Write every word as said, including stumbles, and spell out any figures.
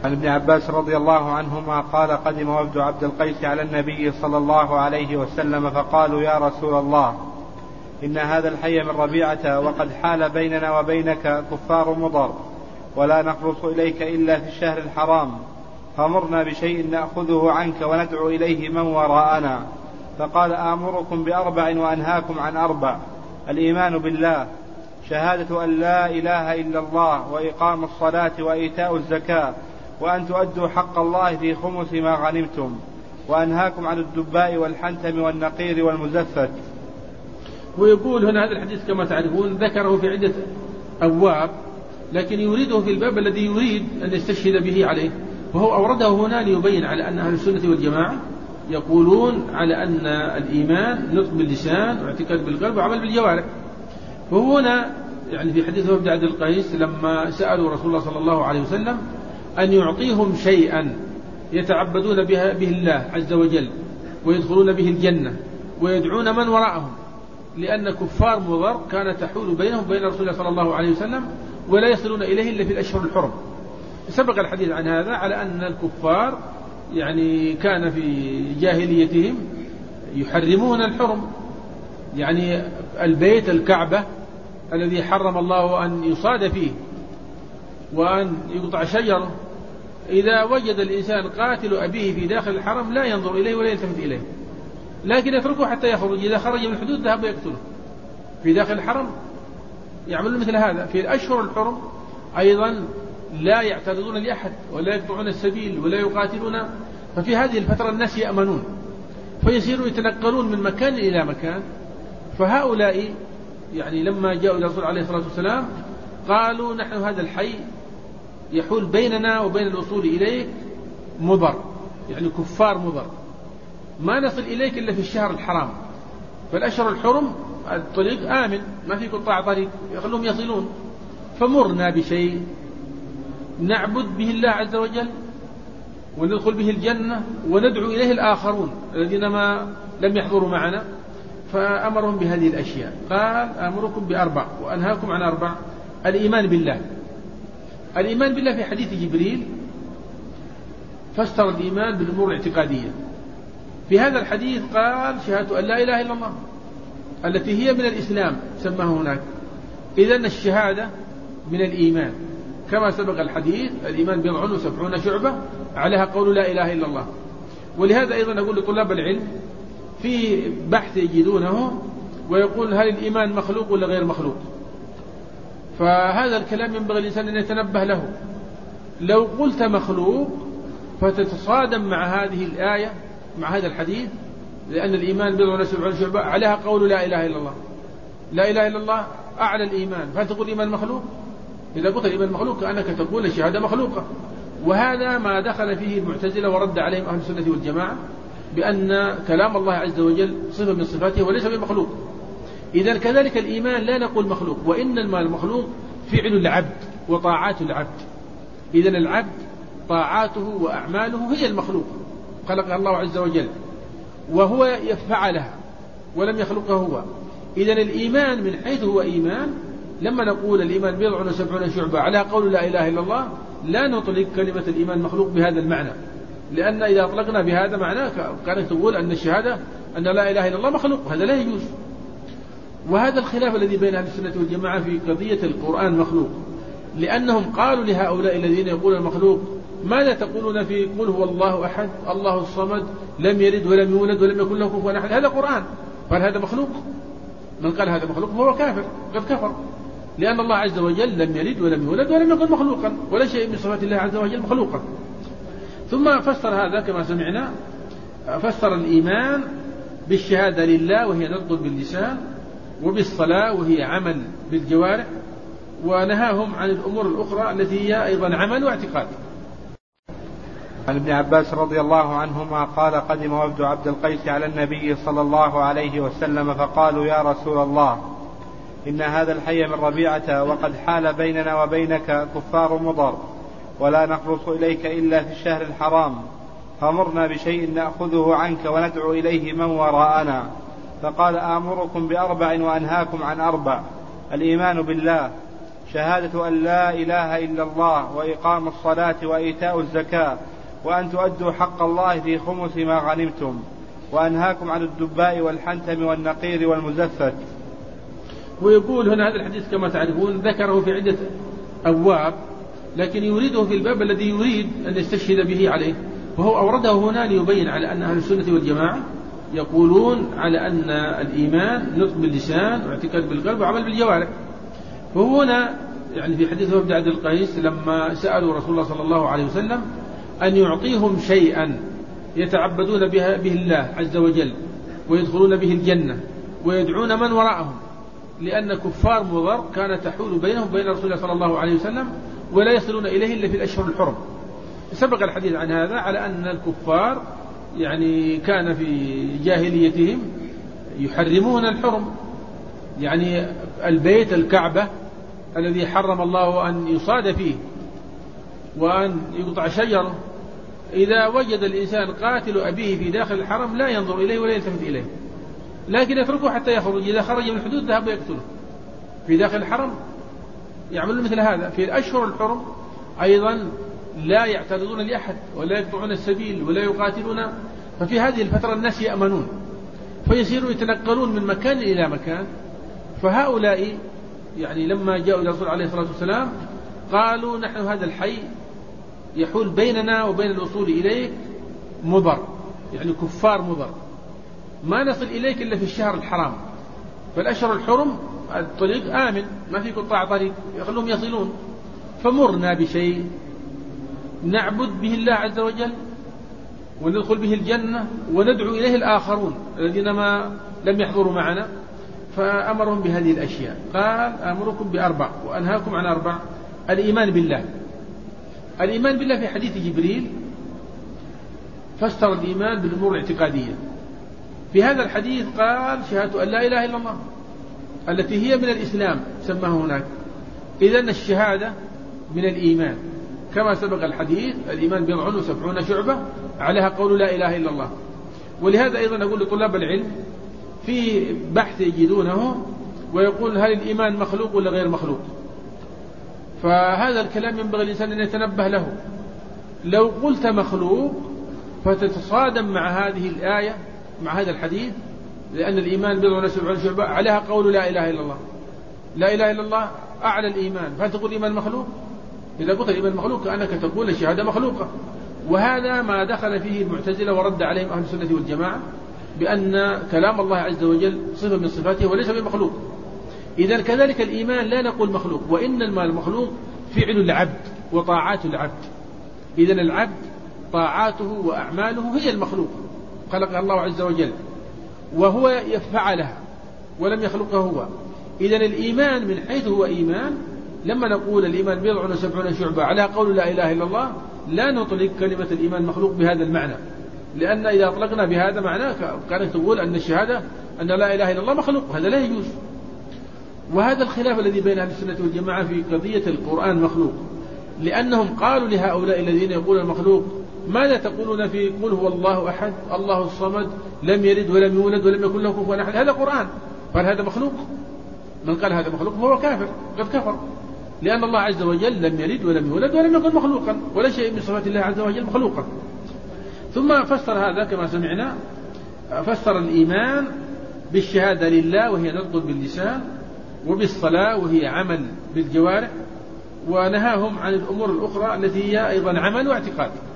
عن ابن عباس رضي الله عنهما قال قدم وفد عبد القيس على النبي صلى الله عليه وسلم فقالوا يا رسول الله إن هذا الحي من ربيعة وقد حال بيننا وبينك كفار مضر ولا نخلص إليك إلا في الشهر الحرام فمرنا بشيء نأخذه عنك وندعو إليه من وراءنا. فقال آمركم بأربع وأنهاكم عن أربع: الإيمان بالله، شهادة أن لا إله إلا الله، وإقام الصلاة، وإيتاء الزكاة، وأن تؤدوا حق الله في خمس ما غنمتم، وأنهاكم عن الدباء والحنتم والنقير والمزفت. ويقول هنا هذا الحديث كما تعرفون ذكره في عدة أبواب، لكن يريده في الباب الذي يريد أن يستشهد به عليه، وهو أورده هنا ليبين على أن أهل السنة والجماعة يقولون على أن الإيمان نطق باللسان واعتقاد بالقلب وعمل بالجوارح. وهو هنا يعني في حديث وفد عبد القيس لما سألوا رسول الله صلى الله عليه وسلم أن يعطيهم شيئا يتعبدون به, به الله عز وجل ويدخلون به الجنة ويدعون من وراءهم، لأن كفار مضر كانت تحول بينهم وبين رسول الله صلى الله عليه وسلم ولا يصلون إليه إلا في الأشهر الحرم. سبق الحديث عن هذا على أن الكفار يعني كان في جاهليتهم يحرمون الحرم، يعني البيت الكعبة الذي حرم الله أن يصاد فيه وأن يقطع شجره، إذا وجد الإنسان قاتل أبيه في داخل الحرم لا ينظر إليه ولا يلتفت إليه، لكن يتركه حتى يخرج، إذا خرج من الحدود ذهب يقتله. في داخل الحرم يعملون مثل هذا. في الأشهر الحرم أيضا لا يعترضون لأحد ولا يقطعون السبيل ولا يقاتلون، ففي هذه الفترة الناس يأمنون فيصيروا يتنقلون من مكان إلى مكان. فهؤلاء يعني لما جاءوا إلى الرسول عليه الصلاة والسلام قالوا نحن هذا الحي يحول بيننا وبين الوصول إليك مضر، يعني كفار مضر، ما نصل إليك إلا في الشهر الحرام، فالأشهر الحرم الطريق آمن ما في قطاع طريق يخلوهم يصلون، فمرنا بشيء نعبد به الله عز وجل وندخل به الجنة وندعو إليه الآخرون الذين ما لم يحضروا معنا، فأمرهم بهذه الأشياء. قال أمركم بأربع وأنهاكم عن أربع: الإيمان بالله. الإيمان بالله في حديث جبريل فسر الإيمان بالأمور الاعتقادية. في هذا الحديث قال شهادة أن لا إله إلا الله التي هي من الإسلام سماه هناك. إذن الشهادة من الإيمان كما سبق الحديث: الإيمان بضع وسبعون شعبة عليها قول لا إله إلا الله. ولهذا أيضا أقول لطلاب العلم في بحث يجدونه ويقول هل الإيمان مخلوق ولا غير مخلوق، فهذا الكلام ينبغي الإنسان أن يتنبه له. لو قلت مخلوق فتتصادم مع هذه الآية مع هذا الحديث، لأن الإيمان بضع وسبعون شعبة عليها قول لا إله إلا الله. لا إله إلا الله أعلى الإيمان، فهل تقول الإيمان مخلوق؟ إذا قلت الإيمان مخلوق كأنك تقول الشهادة مخلوقة، وهذا ما دخل فيه المعتزلة ورد عليهم أهل السنة والجماعة بأن كلام الله عز وجل صفة من صفاته وليس بمخلوق. إذا كذلك الإيمان لا نقول مخلوق، وإنما المخلوق فعل العبد وطاعات العبد. إذا العبد طاعاته وأعماله هي المخلوق، خلقها الله عز وجل وهو يفعلها ولم يخلقها هو. إذا الإيمان من حيث هو إيمان، لما نقول الإيمان بضع وسبعون شعبة على قول لا إله إلا الله لا نطلق كلمة الإيمان مخلوق بهذا المعنى، لأن إذا أطلقنا بهذا معناه كانت تقول أن الشهادة أن لا إله إلا الله مخلوق، هذا لا يجوز. وهذا الخلاف الذي بين أهل السنة والجماعة في قضية القرآن مخلوق، لأنهم قالوا لهؤلاء الذين يقولون المخلوق ماذا تقولون في قل هو الله أحد الله الصمد لم يلد ولم يولد ولم يكن له كفوا أحد؟ هذا قرآن، قال هذا مخلوق. من قال هذا مخلوق فهو كافر، قد كفر، لأن الله عز وجل لم يلد ولم يولد ولم يكن مخلوقا، ولا شيء من صفات الله عز وجل مخلوقا. ثم فسر هذا كما سمعنا، فسر الإيمان بالشهادة لله وهي نطق باللسان، وبالصلاة وهي عمل بالجوارح، ونهاهم عن الأمور الأخرى التي هي أيضا عمل واعتقاد. عن ابن عباس رضي الله عنهما قال قدم وفد عبد القيس على النبي صلى الله عليه وسلم فقالوا يا رسول الله إن هذا الحي من ربيعة وقد حال بيننا وبينك كفار مضر ولا نخلص إليك إلا في الشهر الحرام، فمرنا بشيء نأخذه عنك وندعو إليه من وراءنا. فقال آمركم بأربع وأنهاكم عن أربع: الإيمان بالله، شهادة أن لا إله إلا الله وإقام الصلاة وإيتاء الزكاة وأن تؤدوا حق الله في خمس ما غنمتم وأنهاكم عن الدباء والحنتم والنقير والمزفت. ويقول هنا هذا الحديث كما تعرفون ذكره في عدة أبواب، لكن يريده في الباب الذي يريد أن يستشهد به عليه، وهو أورده هنا ليبين على أن أهل السنة والجماعة يقولون على أن الإيمان نطق باللسان واعتقاد بالقلب وعمل بالجوارح. وهو هنا يعني في حديث وفد عبد القيس لما سألوا رسول الله صلى الله عليه وسلم أن يعطيهم شيئا يتعبدون به, به الله عز وجل ويدخلون به الجنة ويدعون من وراءهم، لأن كفار مضر كانت تحول بينهم وبين رسول الله صلى الله عليه وسلم ولا يصلون إليه إلا في الأشهر الحرم. سبق الحديث عن هذا على أن الكفار يعني كان في جاهليتهم يحرمون الحرم، يعني البيت الكعبة الذي حرم الله أن يصاد فيه وأن يقطع شجره، إذا وجد الإنسان قاتل أبيه في داخل الحرم لا ينظر إليه ولا يلتفت إليه، لكن يتركه حتى يخرج، إذا خرج من الحدود ذهب يقتله. في داخل الحرم يعملون مثل هذا. في الأشهر الحرم أيضا لا يعترضون لأحد ولا يقطعون السبيل ولا يقاتلون، ففي هذه الفترة الناس يأمنون فيصيروا يتنقلون من مكان إلى مكان. فهؤلاء يعني لما جاءوا إلى الرسول عليه الصلاة والسلام قالوا نحن هذا الحي يحول بيننا وبين الوصول إليك مضر، يعني كفار مضر، ما نصل إليك إلا في الشهر الحرام، فالأشهر الحرم الطريق آمن ما في قطاع طريق يخلهم يصلون، فمرنا بشيء نعبد به الله عز وجل وندخل به الجنة وندعو إليه الآخرون الذين ما لم يحضروا معنا. فأمرهم بهذه الأشياء، قال أمركم بأربع وأنهاكم عن أربع. الإيمان بالله. الإيمان بالله في حديث جبريل فسر الإيمان بالأمور الاعتقادية. في هذا الحديث قال شهادة أن لا إله إلا الله التي هي من الإسلام سماها هناك. إذن الشهادة من الإيمان كما سبق الحديث الإيمان بضع وسبعون شعبة عليها قول لا إله إلا الله. ولهذا أيضا أقول لطلاب العلم في بحث يجدونه ويقول هل الإيمان مخلوق ولا غير مخلوق، فهذا الكلام ينبغي الإنسان أن يتنبه له. لو قلت مخلوق فتتصادم مع هذه الآية مع هذا الحديث، لأن الإيمان بضع وسبعون شعبة عليها قول لا إله إلا الله. لا إله إلا الله أعلى الإيمان، فهل تقول الإيمان مخلوق؟ إذا قلت الإيمان مخلوق كأنك تقول الشهادة مخلوقة، وهذا ما دخل فيه المعتزلة ورد عليهم أهل السنة والجماعة بأن كلام الله عز وجل صفة من صفاته وليس بمخلوق. إذا كذلك الإيمان لا نقول مخلوق، وإنما المخلوق فعل العبد وطاعات العبد. إذا العبد طاعاته وأعماله هي المخلوق، خلقها الله عز وجل وهو يفعلها ولم يخلقها هو. إذا الإيمان من حيث هو إيمان، لما نقول الإيمان بضع وسبعون شعبة على قول لا إله إلا الله لا نطلق كلمة الإيمان مخلوق بهذا المعنى، لأن إذا أطلقنا بهذا معناه كانت تقول أن الشهادة أن لا إله إلا الله مخلوق، هذا لا يجوز. وهذا الخلاف الذي بين أهل السنة والجماعة في قضية القرآن مخلوق، لأنهم قالوا لهؤلاء الذين يقولون المخلوق ماذا تقولون في قل هو الله أحد الله الصمد لم يلد ولم يولد ولم يكن له كفوا أحد، هذا قرآن، قال هذا مخلوق. من قال هذا مخلوق فهو كافر قد كفر، لأن الله عز وجل لم يلد ولم يولد ولم يكن مخلوقا، ولا شيء من صفات الله عز وجل مخلوقا. ثم فسر هذا كما سمعنا، فسر الإيمان بالشهادة لله وهي نطق باللسان، وبالصلاة وهي عمل بالجوارح، ونهاهم عن الأمور الأخرى التي هي أيضا عمل واعتقاد.